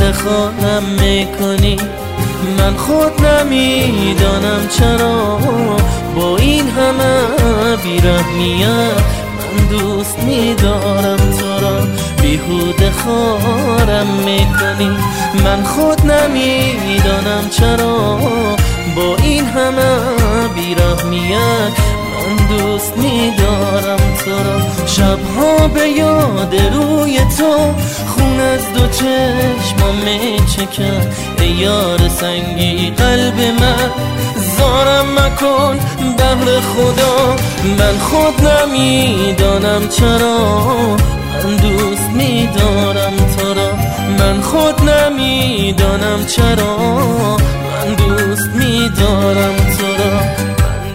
بیهوده خواهم میکنی. من خود نمیدانم چرا با این همه بیرحمیت من دوست میدارم تو را. بیهوده خارم میکنی. من خود نمیدانم چرا با این همه بیرحمیت من دوست میدارم تو را. شبها به یاد روی تو خون از دو چشمم میچکد. ای یار سنگی قلب من زارم مکن بهر خدا. من خود نمیدانم چرا من دوست میدارم تو را. من خود نمیدانم چرا من دوست میدارم تو را.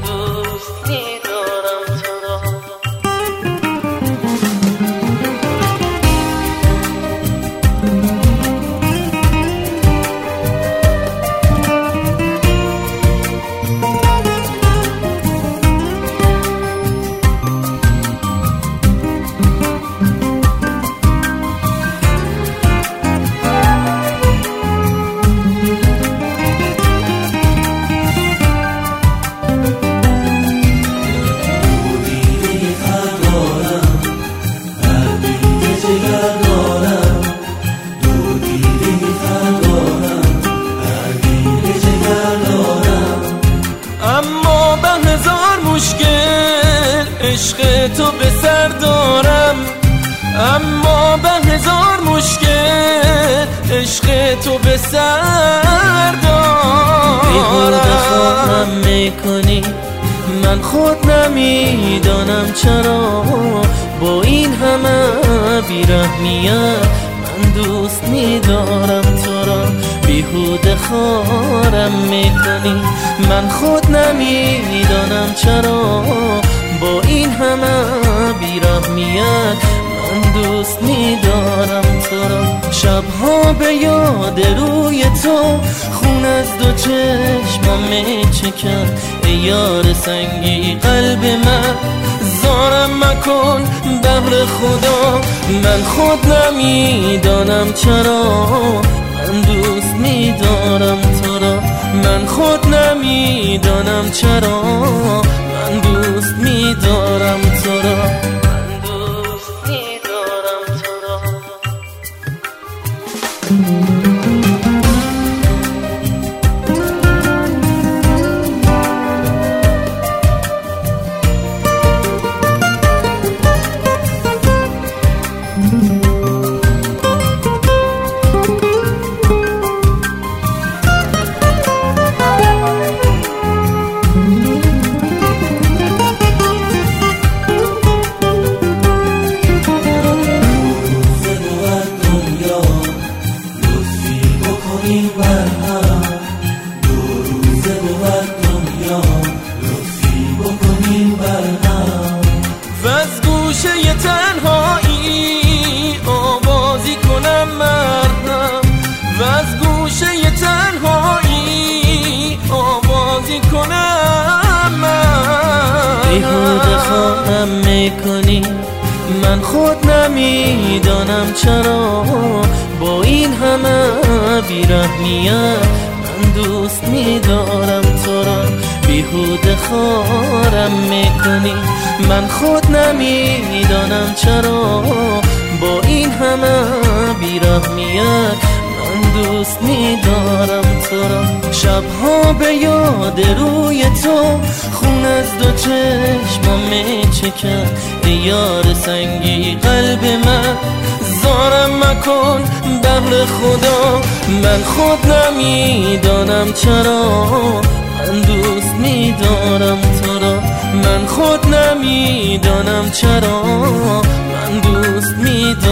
عشق تو به سر دارم، اما به هزار مشکل عشق تو به سر دارم. بیهوده خواهم میکنی. من خود نمیدانم چرا با این همه بیرحمیت من دوست میدارم تو را. بیهوده خارم میکنی. من خود نمیدانم چرا با این همه بیرحمیت من دوست میدارم تو را. شبها به یاد روی تو خون از دو چشمم میچکد. ای یار سنگی قلب من زارم مکن بهر خدا. من خود نمیدانم چرا من دوست میدارم تو را. من خود نمیدانم چرا من دوست میدارم تو را. وز گوشه تنهایی آوازی کنم مرهم. وز گوشه تنهایی آوازی کنم مرهم. بیهوده خواهم میکنی. من خود نمیدانم چرا با این همه بیرحمیت من دوست میدارم تو را. بیهوده خارم میکنی. من خود نمیدانم چرا با این همه بیرحمیت من دوست میدارم تو را. شبها به یاد روی تو خون از دو چشمم میچکد. ای یار سنگی قلب من زارم مکن بهر خدا. من خود نمیدانم چرا من دوست میدارم تو را. من خود نمیدانم چرا من دوست میدارم